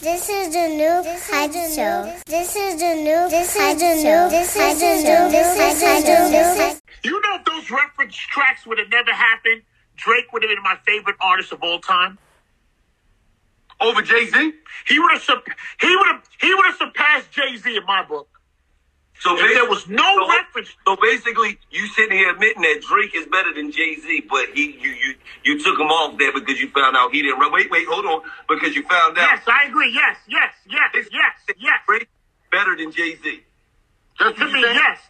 This is the new Hype Show. This is the new Hype Show. This is the new Hype Show. You know if those reference tracks would have never happened, Drake would have been my favorite artist of all time. Over Jay-Z? He would have surpassed Jay-Z in my book. So if there was no reference. So basically, you sitting here admitting that Drake is better than Jay-Z, but you took him off there because you found out he didn't run. Wait, hold on. Because you found out. Yes, I agree. Yes. Drake better than Jay-Z. To me,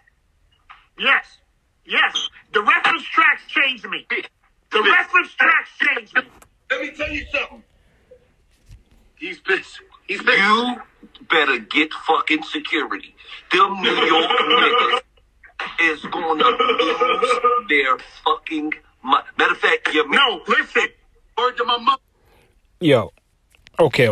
yes. The reference tracks changed me. The reference tracks changed me. Let me tell you something. He's pissed. You better get fucking security. Them New York niggas is gonna lose their fucking mind. Matter of fact, No, listen. Word to my mother. Yo, okay.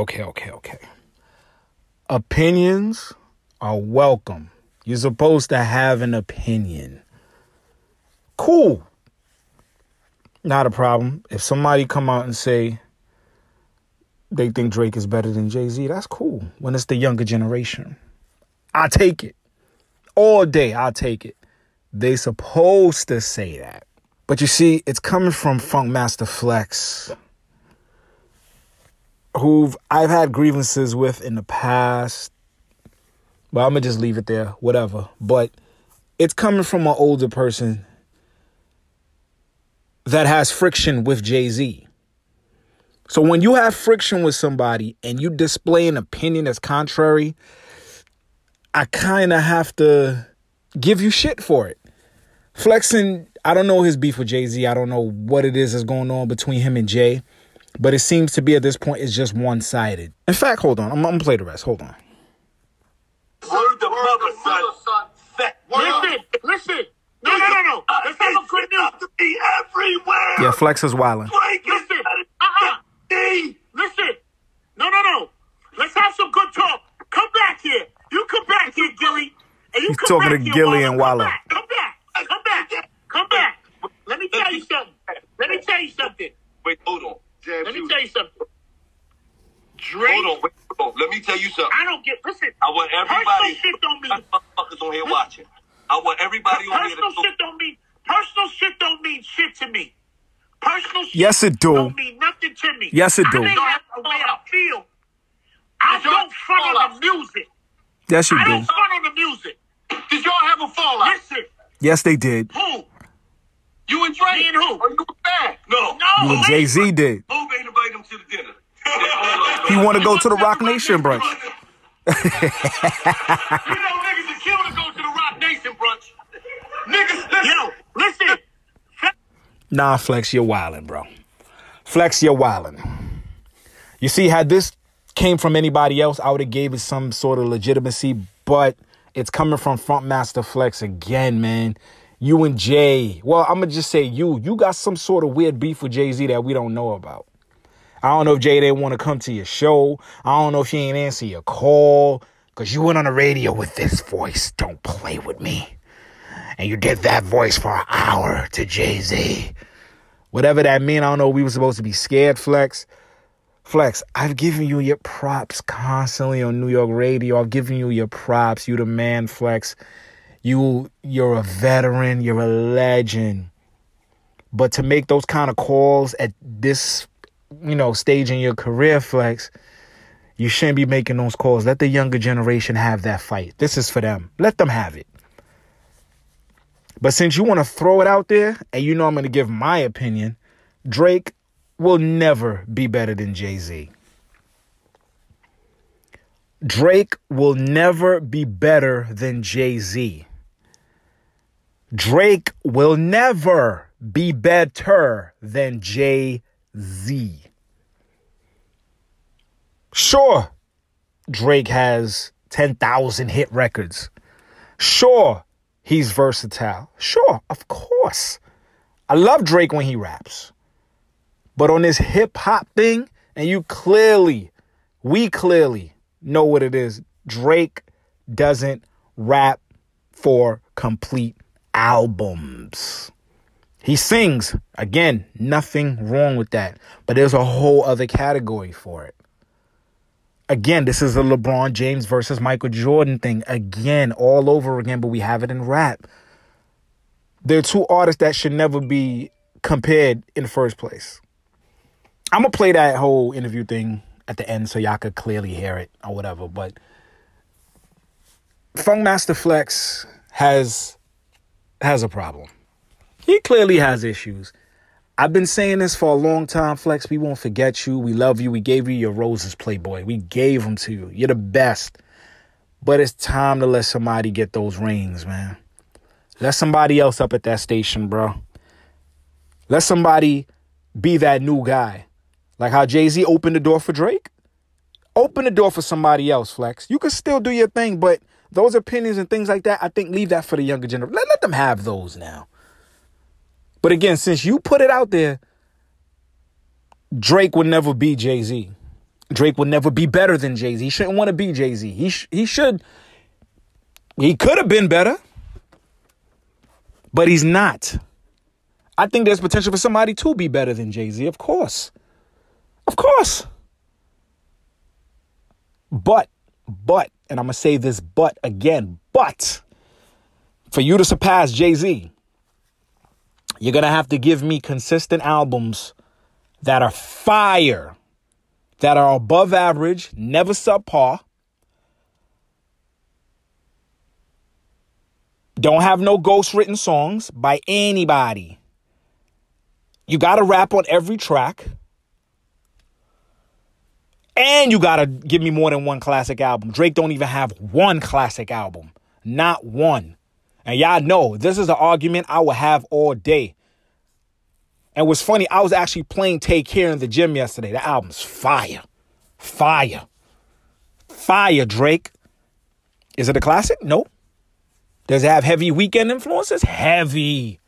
Opinions are welcome. You're supposed to have an opinion. Cool. Not a problem. If somebody come out and say they think Drake is better than Jay-Z, that's cool. When it's the younger generation, I take it. All day, I'll take it. They supposed to say that. But you see, it's coming from Funkmaster Flex, who I've had grievances with in the past. Well, I'm going to just leave it there, whatever. But it's coming from an older person that has friction with Jay-Z. So when you have friction with somebody and you display an opinion that's contrary, I kind of have to give you shit for it. Flexing, I don't know his beef with Jay-Z. I don't know what it is that's going on between him and Jay. But it seems to be at this point, it's just one-sided. In fact, hold on. I'm going to play the rest. Hold on. Word to mother, son. Listen. No. Let's have some good news. To be everywhere. Yeah, Flex is wildin'. Listen. Listen. No. Let's have some good talk. Come back here. You come back here, Gilly. And you He's come talking back to here, Gilly and Wallow. Come back. Let me tell you something. Wait, hold on. Let me tell you something. Drake. Hold on. Let me tell you something. Listen. I want everybody. Personal shit don't mean. Motherfuckers on here watching. I want everybody on here. Personal shit don't mean shit to me. Personal shit Yes, it do. don't mean nothing to me. Yes, it do. I may have the way I feel. I don't front on the music. Yes, you I do. don't front on the music. Did y'all have a fallout? Listen. Yes, they did. Who? You and Drake? Me and who? Are you a fan? No. You and Jay-Z did. Who ain't invited him to the dinner? He want to go to the Rock Nation brunch. You know niggas are killing to go to the Rock Nation brunch. Niggas, Yo, listen. Nah, Flex, you're wildin', bro. Flex, you're wildin'. You see, had this came from anybody else, I would have gave it some sort of legitimacy, but it's coming from Funkmaster Flex again, man. You and Jay. Well, I'm going to just say you got some sort of weird beef with Jay-Z that we don't know about. I don't know if Jay didn't want to come to your show. I don't know if he ain't answer your call because you went on the radio with this voice. Don't play with me. And you did that voice for an hour to Jay-Z. Whatever that mean, I don't know. We were supposed to be scared, Flex. Flex, I've given you your props constantly on New York radio. I've given you your props. You the man, Flex. You're a veteran. You're a legend. But to make those kind of calls at this, stage in your career, Flex, you shouldn't be making those calls. Let the younger generation have that fight. This is for them. Let them have it. But since you want to throw it out there, and I'm going to give my opinion, Drake will never be better than Jay-Z. Drake will never be better than Jay-Z. Drake will never be better than Jay-Z. Sure, Drake has 10,000 hit records. Sure, he's versatile. Sure, of course. I love Drake when he raps. But on this hip-hop thing, and we clearly know what it is. Drake doesn't rap for complete albums. He sings. Again, nothing wrong with that. But there's a whole other category for it. Again, this is a LeBron James versus Michael Jordan thing. Again, all over again, but we have it in rap. They're two artists that should never be compared in the first place. I'm going to play that whole interview thing at the end so y'all could clearly hear it or whatever. But Funkmaster Flex has a problem. He clearly has issues. I've been saying this for a long time, Flex. We won't forget you. We love you. We gave you your roses, Playboy. We gave them to you. You're the best. But it's time to let somebody get those reins, man. Let somebody else up at that station, bro. Let somebody be that new guy. Like how Jay-Z opened the door for Drake. Open the door for somebody else, Flex. You can still do your thing, but those opinions and things like that, I think leave that for the younger generation. Let them have those now. But again, since you put it out there, Drake would never be Jay-Z. Drake would never be better than Jay-Z. He shouldn't want to be Jay-Z. He could have been better, but he's not. I think there's potential for somebody to be better than Jay-Z, of course. Of course. But, and I'm going to say this but again, but for you to surpass Jay-Z, you're going to have to give me consistent albums that are fire, that are above average, never subpar, don't have no ghostwritten songs by anybody. You got to rap on every track. And you got to give me more than one classic album. Drake don't even have one classic album. Not one. And y'all know, this is an argument I will have all day. And what's funny, I was actually playing Take Care in the gym yesterday. The album's fire. Fire. Fire, Drake. Is it a classic? No. Does it have heavy Weeknd influences? Heavy.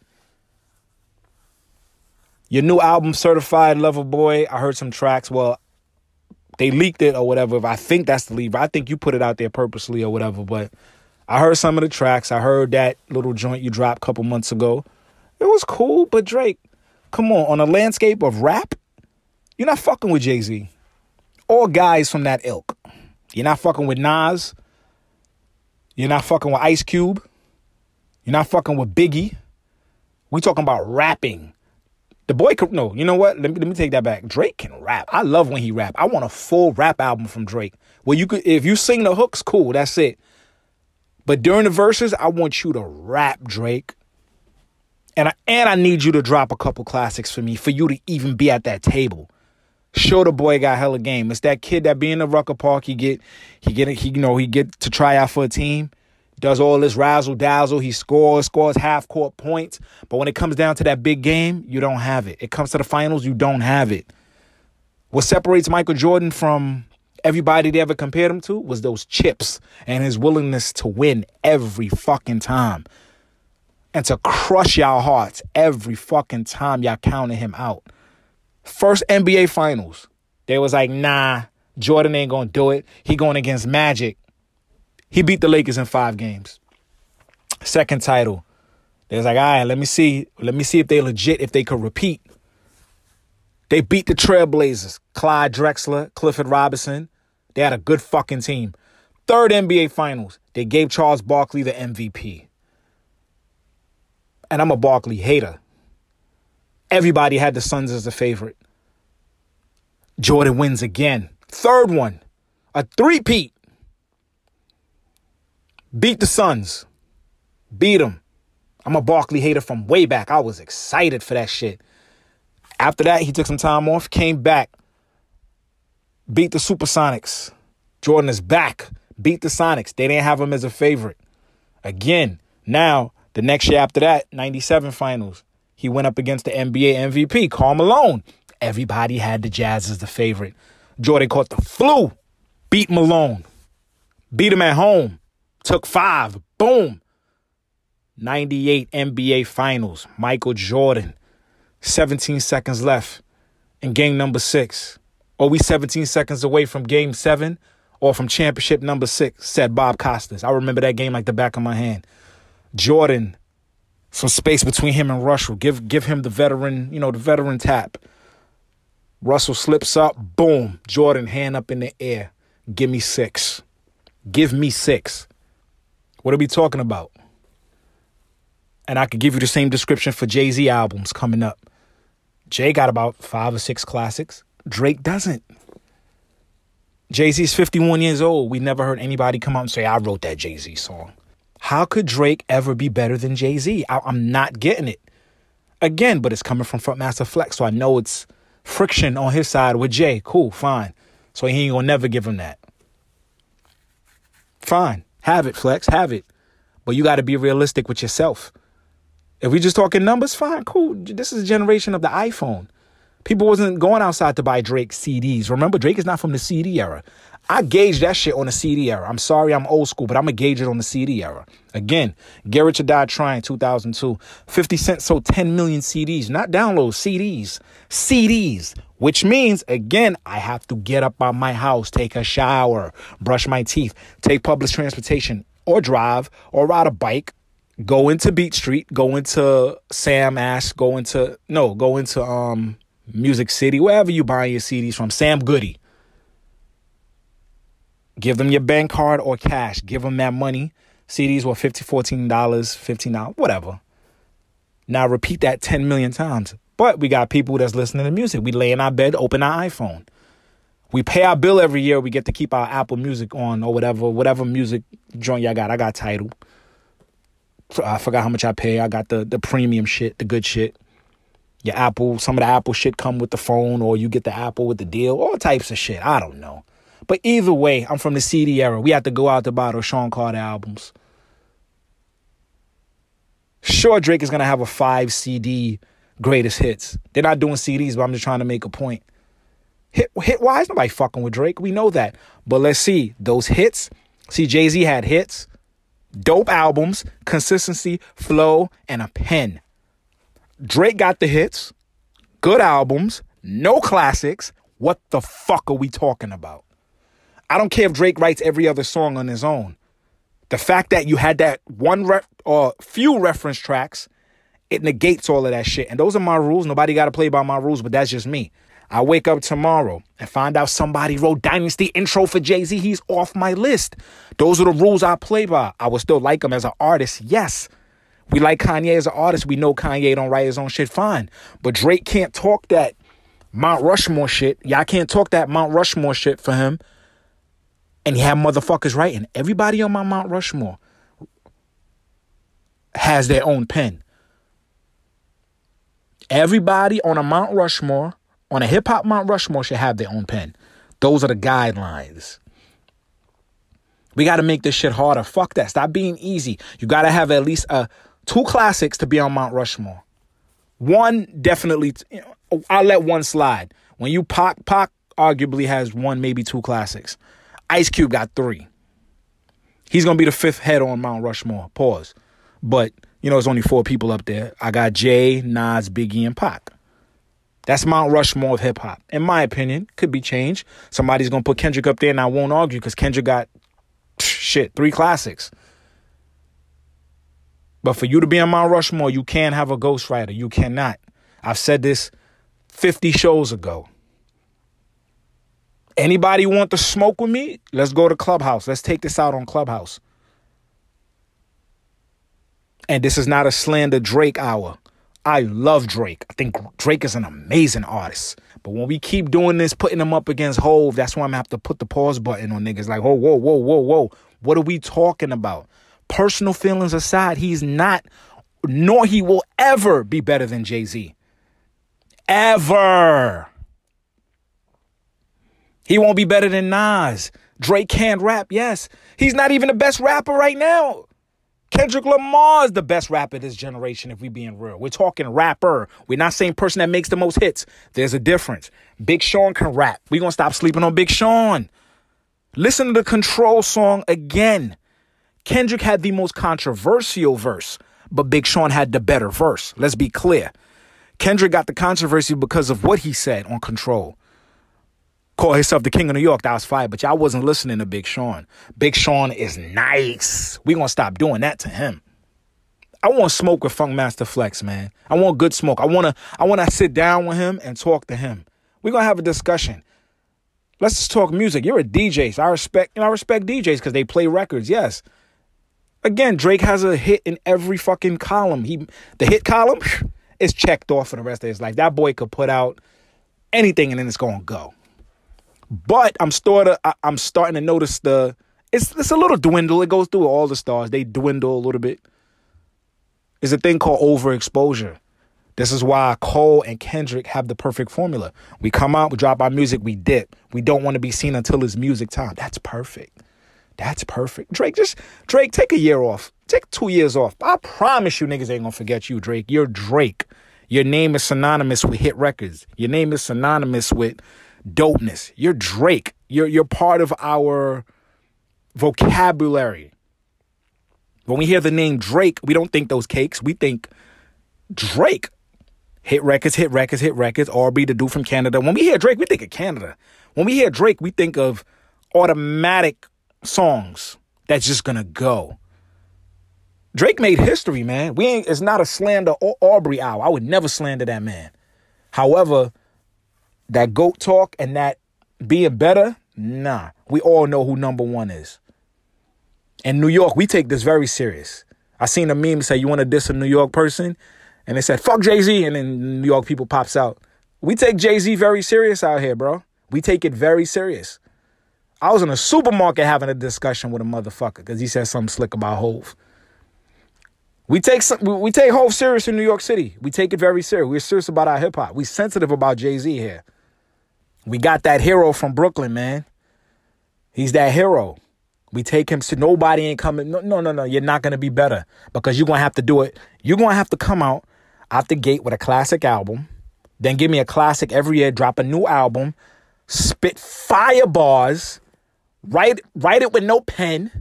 Your new album, Certified Lover Boy, I heard some tracks. Well, they leaked it or whatever. I think that's the leak. I think you put it out there purposely or whatever. But I heard some of the tracks. I heard that little joint you dropped a couple months ago. It was cool, but Drake, come on a landscape of rap, you're not fucking with Jay-Z or guys from that ilk. You're not fucking with Nas. You're not fucking with Ice Cube. You're not fucking with Biggie. We talking about rapping. The boy could, no, you know what? Let me take that back. Drake can rap. I love when he rap. I want a full rap album from Drake. Well, you could, if you sing the hooks, cool, that's it. But during the verses, I want you to rap, Drake. And I need you to drop a couple classics for me, for you to even be at that table. Show the boy got hella game. It's that kid that be in the Rucker Park. He get to try out for a team. Does all this razzle dazzle. He scores half court points. But when it comes down to that big game, you don't have it. It comes to the finals, you don't have it. What separates Michael Jordan from everybody they ever compared him to was those chips and his willingness to win every fucking time. And to crush y'all hearts every fucking time y'all counted him out. First NBA Finals, they was like, nah, Jordan ain't gonna do it. He going against Magic. He beat the Lakers in 5 games. Second title, they was like, all right, let me see if they legit, if they could repeat. They beat the Trailblazers, Clyde Drexler, Clifford Robinson. They had a good fucking team. Third NBA Finals, they gave Charles Barkley the MVP. And I'm a Barkley hater. Everybody had the Suns as a favorite. Jordan wins again. Third one, a three-peat. Beat the Suns. Beat them. I'm a Barkley hater from way back. I was excited for that shit. After that, he took some time off, came back. Beat the Supersonics. Jordan is back. Beat the Sonics. They didn't have him as a favorite. Again, now, the next year after that, 97 Finals. He went up against the NBA MVP, Karl Malone. Everybody had the Jazz as the favorite. Jordan caught the flu. Beat Malone. Beat him at home. Took 5. Boom. 98 NBA Finals. Michael Jordan. 17 seconds left in game number 6. Are we 17 seconds away from game 7 or from championship number 6, said Bob Costas. I remember that game like the back of my hand. Jordan, some space between him and Russell. Give him the veteran tap. Russell slips up. Boom. Jordan, hand up in the air. Give me 6. Give me 6. What are we talking about? And I could give you the same description for Jay-Z albums coming up. Jay got about 5 or 6 classics. Drake doesn't. Jay-Z's 51 years old. We never heard anybody come out and say, I wrote that Jay-Z song. How could Drake ever be better than Jay-Z? I'm not getting it. Again, but it's coming from Frontmaster Flex, so I know it's friction on his side with Jay. Cool, fine. So he ain't gonna never give him that. Fine. Have it, Flex. Have it. But you got to be realistic with yourself. If we just talking numbers, fine, cool. This is a generation of the iPhone. People wasn't going outside to buy Drake CDs. Remember, Drake is not from the CD era. I gauge that shit on the CD era. I'm sorry I'm old school, but I'm going to gauge it on the CD era. Again, Get Rich or Die Trying, 2002. 50 Cent sold 10 million CDs. Not downloads, CDs. CDs. Which means, again, I have to get up out my house, take a shower, brush my teeth, take public transportation, or drive, or ride a bike, go into Beat Street, go into Sam Ash, go into Music City, wherever you buy your CDs from, Sam Goody. Give them your bank card or cash. Give them that money. CDs were $14, $15, whatever. Now repeat that 10 million times. But we got people that's listening to music. We lay in our bed, open our iPhone. We pay our bill every year. We get to keep our Apple Music on or whatever music joint y'all got. I got Tidal. I forgot how much I pay. I got the premium shit, the good shit. Your Apple, some of the Apple shit come with the phone, or you get the Apple with the deal, all types of shit. I don't know. But either way, I'm from the CD era. We had to go out to buy those Sean Carter albums. Sure, Drake is going to have a 5 CD greatest hits. They're not doing CDs, but I'm just trying to make a point. Hit-wise, nobody fucking with Drake. We know that. But let's see. Those hits. See, Jay-Z had hits, dope albums, consistency, flow, and a pen. Drake got the hits, good albums, no classics. What the fuck are we talking about? I don't care if Drake writes every other song on his own. The fact that you had that few reference tracks, it negates all of that shit. And those are my rules. Nobody got to play by my rules, but that's just me. I wake up tomorrow and find out somebody wrote Dynasty intro for Jay-Z. He's off my list. Those are the rules I play by. I would still like him as an artist. Yes. We like Kanye as an artist. We know Kanye don't write his own shit. Fine. But Drake can't talk that Mount Rushmore shit. Y'all can't talk that Mount Rushmore shit for him. And he had motherfuckers writing. Everybody on my Mount Rushmore has their own pen. Everybody on a Mount Rushmore, on a hip-hop Mount Rushmore, should have their own pen. Those are the guidelines. We got to make this shit harder. Fuck that. Stop being easy. You got to have at least 2 classics to be on Mount Rushmore. One, definitely, I'll let one slide. When you Pac arguably has 1, maybe 2 classics. Ice Cube got 3. He's going to be the 5th head on Mount Rushmore. Pause. But, there's only 4 people up there. I got Jay, Nas, Biggie, and Pac. That's Mount Rushmore of hip-hop. In my opinion, could be changed. Somebody's going to put Kendrick up there, and I won't argue because Kendrick got, 3 classics. But for you to be on Mount Rushmore, you can't have a ghostwriter. You cannot. I've said this 50 shows ago. Anybody want to smoke with me? Let's go to Clubhouse. Let's take this out on Clubhouse. And this is not a slander Drake hour. I love Drake. I think Drake is an amazing artist. But when we keep doing this, putting him up against Hove, that's why I'm going to have to put the pause button on niggas like, whoa. What are we talking about? Personal feelings aside, he's not, nor he will ever be better than Jay-Z. Ever. He won't be better than Nas. Drake can't rap, yes. He's not even the best rapper right now. Kendrick Lamar is the best rapper this generation, if we being real. We're talking rapper. We're not saying person that makes the most hits. There's a difference. Big Sean can rap. We're going to stop sleeping on Big Sean. Listen to the Control song again. Kendrick had the most controversial verse, but Big Sean had the better verse. Let's be clear. Kendrick got the controversy because of what he said on Control. Call himself the king of New York. That was fire. But y'all wasn't listening to Big Sean. Big Sean is nice. We gonna stop doing that to him. I want smoke with Funkmaster Flex, man. I want good smoke. I wanna sit down with him and talk to him. We're gonna have a discussion. Let's just talk music. You're a DJ. So I respect DJs because they play records. Yes. Again, Drake has a hit in every fucking column. The hit column is checked off for the rest of his life. That boy could put out anything and then it's gonna go. But I'm starting to notice it's a little dwindle. It goes through all the stars. They dwindle a little bit. There's a thing called overexposure. This is why Cole and Kendrick have the perfect formula. We come out, we drop our music, we dip. We don't want to be seen until it's music time. That's perfect. That's perfect. Drake, take a year off. Take 2 years off. I promise you niggas ain't gonna forget you, Drake. You're Drake. Your name is synonymous with hit records. Your name is synonymous with dopeness. You're Drake. You're part of our vocabulary. When we hear the name Drake, we don't think those cakes. We think Drake. Hit records, hit records, hit records. Aubrey, the dude from Canada. When we hear Drake, we think of Canada. When we hear Drake, we think of automatic songs that's just gonna go. Drake made history, man. It's not a slander or Aubrey hour. I would never slander that man. However, that GOAT talk and that being better, nah. We all know who number one is. In New York, we take this very serious. I seen a meme say, you want to diss a New York person? And they said, fuck Jay-Z. And then New York people pops out. We take Jay-Z very serious out here, bro. We take it very serious. I was in a supermarket having a discussion with a motherfucker because he said something slick about Hove. We take Hove serious in New York City. We take it very serious. We're serious about our hip-hop. We're sensitive about Jay-Z here. We got that hero from Brooklyn, man. He's that hero. We take him to nobody ain't coming. No. You're not going to be better because you're going to have to do it. You're going to have to come out the gate with a classic album. Then give me a classic every year. Drop a new album. Spit fire bars. Write it with no pen.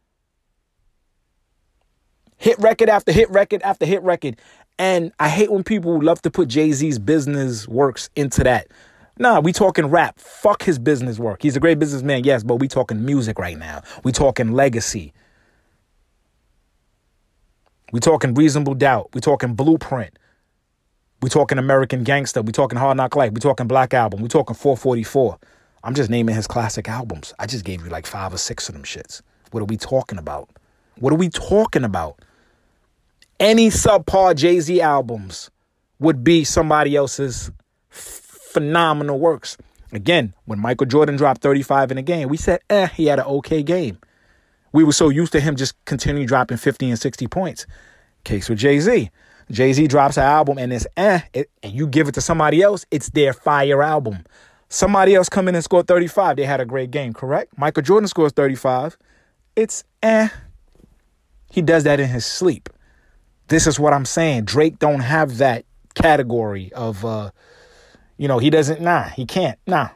Hit record after hit record after hit record. And I hate when people love to put Jay-Z's business works into that. Nah, we talking rap. Fuck his business work. He's a great businessman, yes, but we talking music right now. We talking legacy. We talking Reasonable Doubt. We talking Blueprint. We talking American Gangster. We talking Hard Knock Life. We talking Black Album. We talking 444. I'm just naming his classic albums. I just gave you like 5 or 6 of them shits. What are we talking about? What are we talking about? Any subpar Jay-Z albums would be somebody else's phenomenal works. Again, when Michael Jordan dropped 35 in a game, we said, he had an okay game. We were so used to him just continuing dropping 50 and 60 points. Case with Jay-Z. Jay-Z drops an album and it's and you give it to somebody else, it's their fire album. Somebody else come in and score 35. They had a great game, correct? Michael Jordan scores 35. It's He does that in his sleep. This is what I'm saying. Drake don't have that category of, he doesn't, he can't, nah.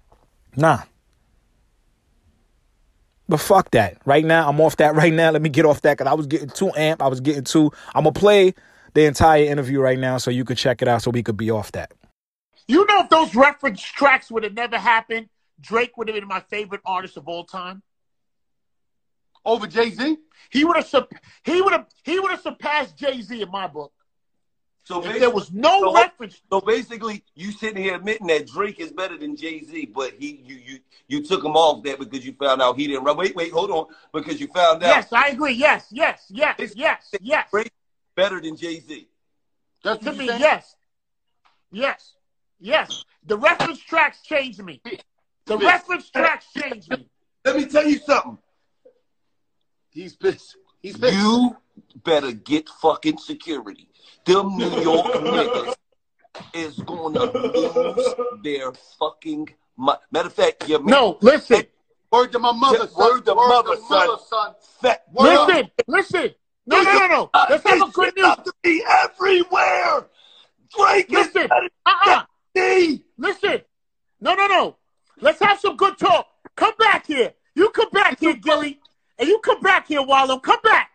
But fuck that. Right now, I'm off that right now. Let me get off that because I was getting too amped. I'm going to play the entire interview right now so you could check it out so we could be off that. You know, if those reference tracks would have never happened, Drake would have been my favorite artist of all time. Over Jay-Z? He would have surpassed Jay-Z in my book. So if there was no reference. So basically, you sitting here admitting that Drake is better than Jay-Z, but you took him off that because you found out he didn't run. Wait, hold on. Because you found out. Yes, I agree. Yes. Drake better than Jay-Z. That's to me, yes. The reference tracks changed me. Let me tell you something. He's pissed. You better get fucking security. Them New York niggas is gonna lose their fucking mind. Matter of fact, no, listen. Word to my mother, son. Word to mother, son. Listen. No. Let's have a good news. To be everywhere. Drake listen. Listen. No. Let's have some good talk. Come back here. You come back here, Gilly. And you come back here, Wallow. Come back.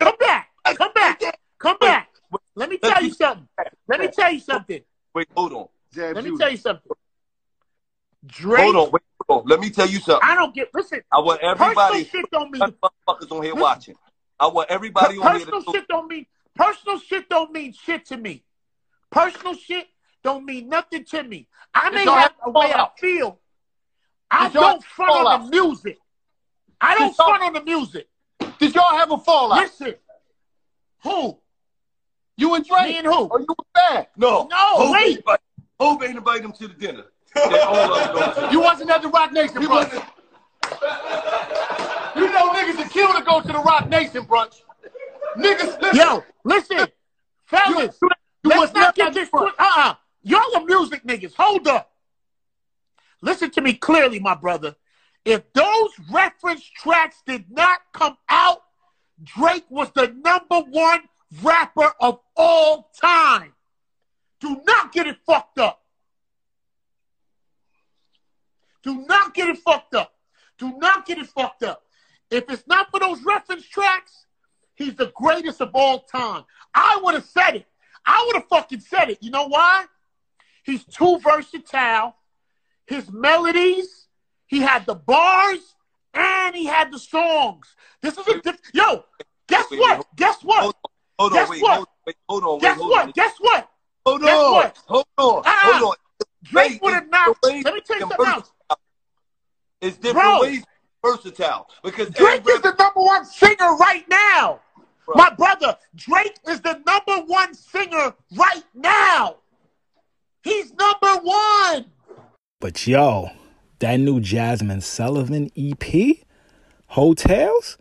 Let me tell you something. Wait, hold on. Let me tell you something. Drake. Hold on. Let me tell you something. I don't get. Listen. I want everybody. Personal shit don't mean. Motherfuckers on here watching. I want everybody on here. Personal shit don't mean shit to me. Personal shit don't mean nothing to me. I may have a way I feel. I Did y'all don't front fall on out? the music. I don't Did y'all- front on the music. Did y'all have a fallout? Listen. Who? You and Drake? Me and who? Or you and Bad? No. No, Hope wait. ain't invited him to the dinner. That all of them go to. You wasn't at the Rock Nation brunch. You know niggas that kill to go to the Rock Nation brunch. Niggas, listen. Yo, listen. Fellas, you let's was not not get at the this. brunch. Y'all are music niggas. Hold up. Listen to me clearly, my brother. If those reference tracks did not come out, Drake was the #1 rapper of all time. Do not get it fucked up. Do not get it fucked up. Do not get it fucked up. If it's not for those reference tracks, he's the greatest of all time. I would have said it. I would have fucking said it. You know why? He's too versatile. His melodies, he had the bars, and he had the songs. This is a yo. Guess what? Guess what? Hold on, Guess wait, what? hold on, Guess what? Guess what? Hold Guess on, what? hold on. Drake would have not. Let me tell you something else. It's different Bro. ways versatile because Drake is the #1 singer right now. Bro. My brother, Drake is the #1 singer right now. He's #1. But yo, that new Jasmine Sullivan EP, Hotels,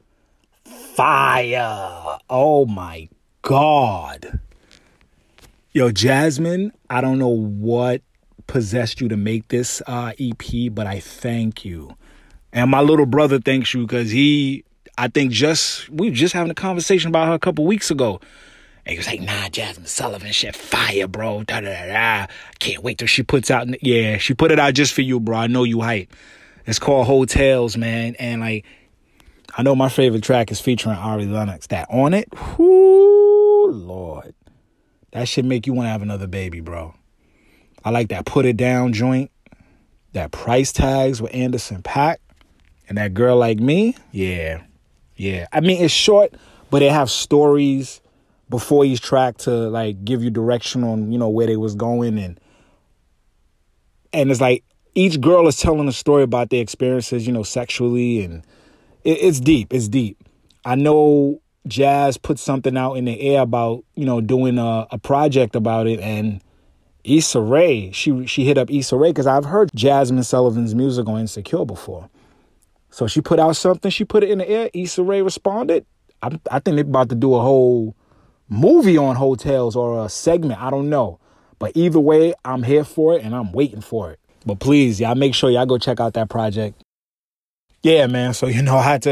fire. Oh my God. Yo, Jasmine, I don't know what possessed you to make this EP, but I thank you. And my little brother thanks you because we were just having a conversation about her a couple weeks ago. And he was like, nah, Jasmine Sullivan, shit, fire, bro. Da, da, da, da. I can't wait till she puts out. Yeah, she put it out just for you, bro. I know you hype. It's called Hotels, man. And like, I know my favorite track is featuring Ari Lennox. That On It, whoo, Lord. That shit make you want to have another baby, bro. I like that Put It Down joint. That Price Tags with Anderson .Paak. And That Girl Like Me. Yeah. Yeah. I mean, it's short, but it have stories before each track to like give you direction on, you know, where they was going. And it's like each girl is telling a story about their experiences, you know, sexually. And it's deep. It's deep. I know Jazz put something out in the air about, you know, doing a project about it. And Issa Rae, she hit up Issa Rae because I've heard Jasmine Sullivan's music on Insecure before. So she put out something. She put it in the air. Issa Rae responded. I think they're about to do a whole movie on Hotels or a segment. I don't know. But either way, I'm here for it and I'm waiting for it. But please, y'all make sure y'all go check out that project. Yeah, man. So, you know, I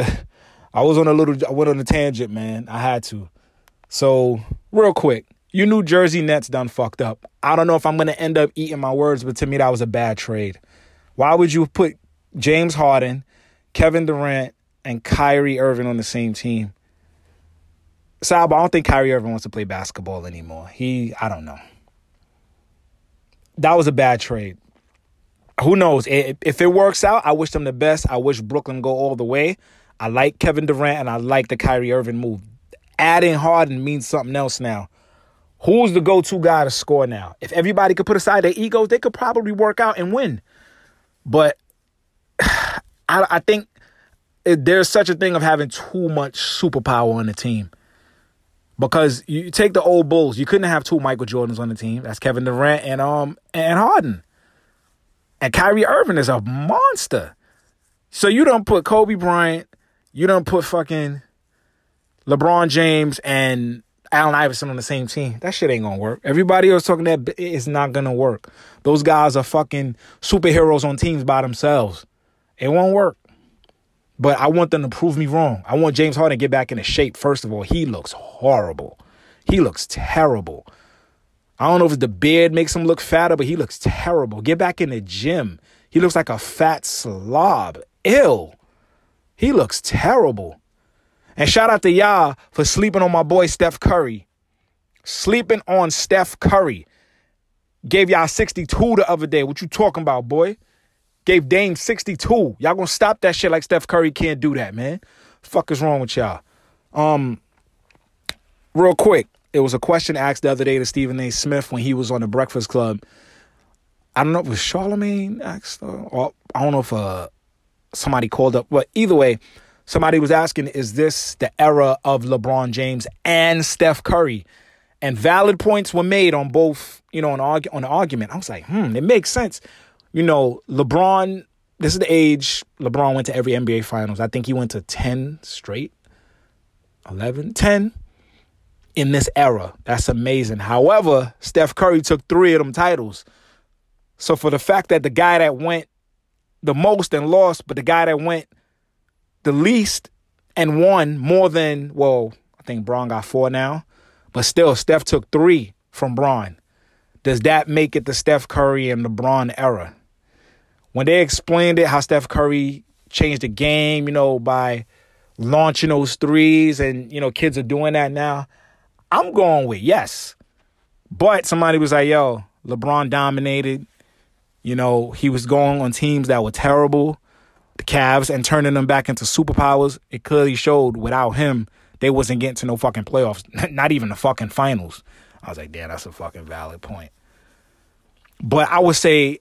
went on a tangent, man. I had to. So real quick, you New Jersey Nets done fucked up. I don't know if I'm going to end up eating my words, but to me, that was a bad trade. Why would you put James Harden, Kevin Durant, and Kyrie Irving on the same team? Sab, I don't think Kyrie Irving wants to play basketball anymore. I don't know. That was a bad trade. Who knows? If it works out, I wish them the best. I wish Brooklyn go all the way. I like Kevin Durant and I like the Kyrie Irving move. Adding Harden means something else now. Who's the go-to guy to score now? If everybody could put aside their egos, they could probably work out and win. But I think there's such a thing of having too much superpower on the team. Because you take the old Bulls, you couldn't have two Michael Jordans on the team. That's Kevin Durant and Harden. And Kyrie Irving is a monster. So you don't put Kobe Bryant, you don't put fucking LeBron James and Allen Iverson on the same team. That shit ain't gonna work. Everybody else talking that it's not gonna work. Those guys are fucking superheroes on teams by themselves. It won't work. But I want them to prove me wrong. I want James Harden to get back into shape. First of all, he looks horrible. He looks terrible. I don't know if the beard makes him look fatter, but he looks terrible. Get back in the gym. He looks like a fat slob. Ew. He looks terrible. And shout out to y'all for sleeping on my boy Steph Curry. Sleeping on Steph Curry. Gave y'all 62 the other day. What you talking about, boy? Gave Dame 62. Y'all gonna stop that shit like Steph Curry can't do that, man. Fuck is wrong with y'all? Real quick, it was a question asked the other day to Stephen A. Smith when he was on the Breakfast Club. I don't know if it was Charlemagne asked, or I don't know if somebody called up. But either way, somebody was asking, is this the era of LeBron James and Steph Curry? And valid points were made on both, you know, on the argument. I was like, it makes sense. You know, LeBron, this is the age LeBron went to every NBA Finals. I think he went to 10 straight, 11, 10 in this era. That's amazing. However, Steph Curry took 3 of them titles. So for the fact that the guy that went the most and lost, but the guy that went the least and won more than, well, I think Bron got 4 now. But still, Steph took 3 from Bron. Does that make it the Steph Curry and LeBron era? When they explained it, how Steph Curry changed the game, you know, by launching those threes and, you know, kids are doing that now, I'm going with yes. But somebody was like, yo, LeBron dominated. You know, he was going on teams that were terrible, the Cavs, and turning them back into superpowers. It clearly showed without him, they wasn't getting to no fucking playoffs, not even the fucking finals. I was like, damn, that's a fucking valid point. But I would say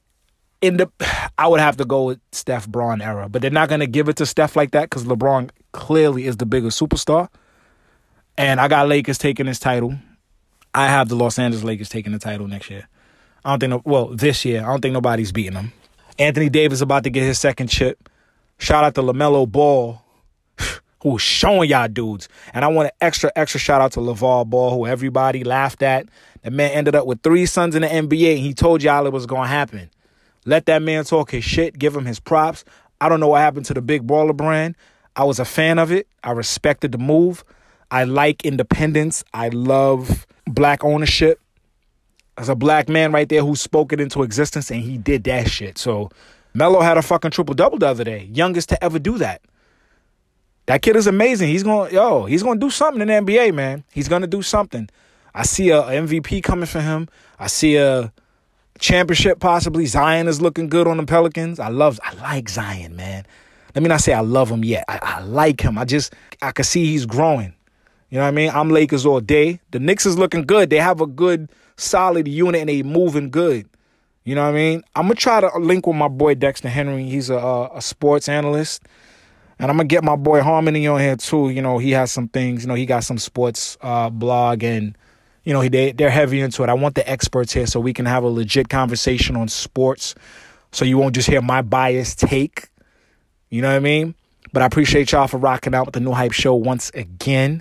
I would have to go with Steph Bron era. But they're not going to give it to Steph like that because LeBron clearly is the bigger superstar. And I got Lakers taking this title. I have the Los Angeles Lakers taking the title next year. This year. I don't think nobody's beating them. Anthony Davis about to get his second chip. Shout out to LaMelo Ball, who was showing y'all dudes. And I want an extra shout out to LeVar Ball, who everybody laughed at. The man ended up with 3 sons in the NBA, and he told y'all it was going to happen. Let that man talk his shit. Give him his props. I don't know what happened to the Big Baller brand. I was a fan of it. I respected the move. I like independence. I love black ownership. As a black man right there who spoke it into existence, and he did that shit. So Melo had a fucking triple-double the other day. Youngest to ever do that. That kid is amazing. He's going to do something in the NBA, man. He's going to do something. I see a MVP coming for him. I see a championship possibly. Zion is looking good on the Pelicans. I like Zion, man. Let me not say I love him yet. I like him. I can see he's growing. You know what I mean? I'm Lakers all day. The Knicks is looking good. They have a good, solid unit, and they moving good. You know what I mean? I'm going to try to link with my boy Dexter Henry. He's a sports analyst. And I'm going to get my boy Harmony on here, too. You know, he has some things. You know, he got some sports blog, and, you know, they're heavy into it. I want the experts here so we can have a legit conversation on sports so you won't just hear my biased take. You know what I mean? But I appreciate y'all for rocking out with the New Hype Show once again.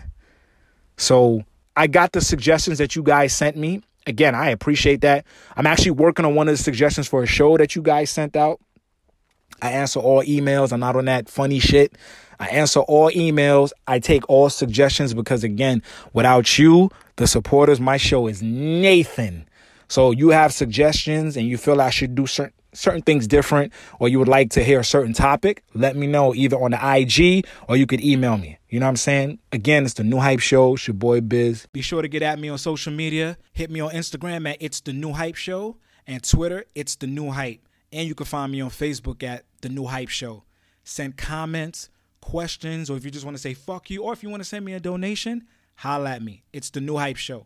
So I got the suggestions that you guys sent me. Again, I appreciate that. I'm actually working on one of the suggestions for a show that you guys sent out. I answer all emails. I'm not on that funny shit. I answer all emails. I take all suggestions because, again, without you, the supporters, my show is Nathan. So you have suggestions and you feel I should do certain things different, or you would like to hear a certain topic, let me know either on the IG or you could email me. You know what I'm saying? Again, it's the New Hype Show. It's your boy Biz. Be sure to get at me on social media. Hit me on Instagram at It's The New Hype Show, and Twitter, It's The New Hype. And you can find me on Facebook at The New Hype Show. Send comments, questions, or if you just want to say fuck you, or if you want to send me a donation, holla at me. It's The New Hype Show.